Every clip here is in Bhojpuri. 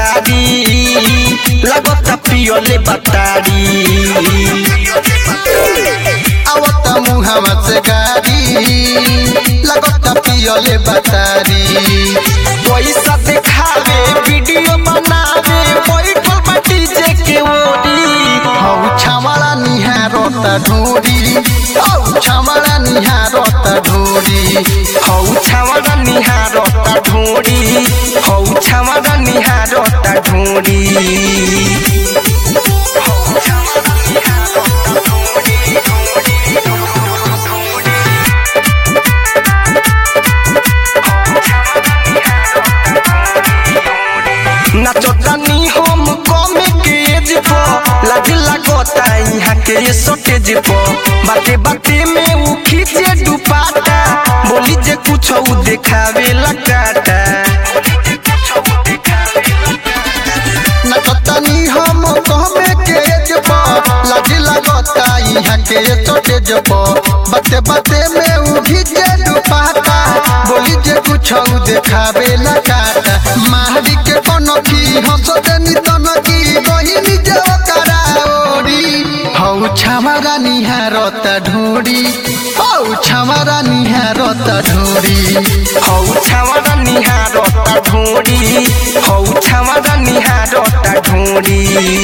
गाड़ी लगता पियोले बतारी आवता मुहावा से गाड़ी लगता पियोले बतारी पैसा दिखावे वीडियो बनावे बैठल बा डीजे के ओरी हौ छामला निहारता ढोरी हौ छामला निहारता ढोरी हौ छावड़ा निहारता ढोरी हौ छावड़ा निहारता ढोरी नाचतानी हम कमे के एज पर लाज लागता यहाँ के सोटेज पर बाते बाते में उ खींचे दुपाटा बोली जे कुछ उ देखावे लगाटा नचतनी हम कहमे के जब लाज लगता यहाँ के सोटेज पर बाते बाते में उ घिचे दुपाटा बोली जे कुछ देखावे लगाटा मारी के कोनो की हंस देनी तनकी गहिनी जे ओकरा ओरी हौ छामरा निहारता ढोरी हौ छामरा निहारता ढोरी हौ छावड़ा निहारता ढोरी हौ छावड़ा निहारता ढोरी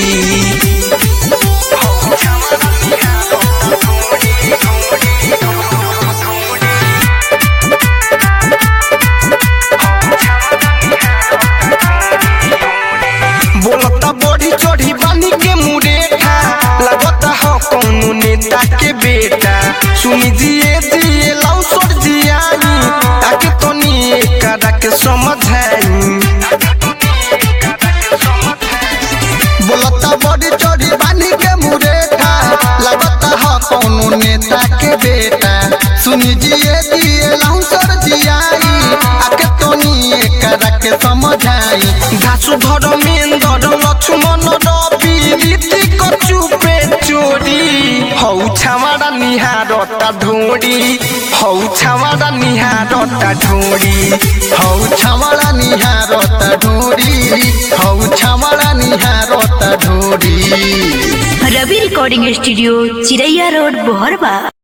बोलता बड़ी चढ़ी बानी के मुरेठा लगता हो कौनो नेता के बेटा सुनी जिए जिए लाउ सोट जियानी आके तनी एकरा के समझाई बोलता बड़ी चोरी बानी के मुरेठा लगता है कौनो नेता के बेटा सुनी जिए दिए लाउसर जियाई आके तोनी एकरा के समझाई घासु धर्मेंद्र लक्ष्मण रवि ऋतिक चुपे चोरी हौ छावड़ा निहारता ढोरी हौ छावड़ा निहारता ढोरी हौ छामला निहारता ढोरी हौ छामला निहारता ढोरी। Ravi recording studio Chiraiya road बोहरबा।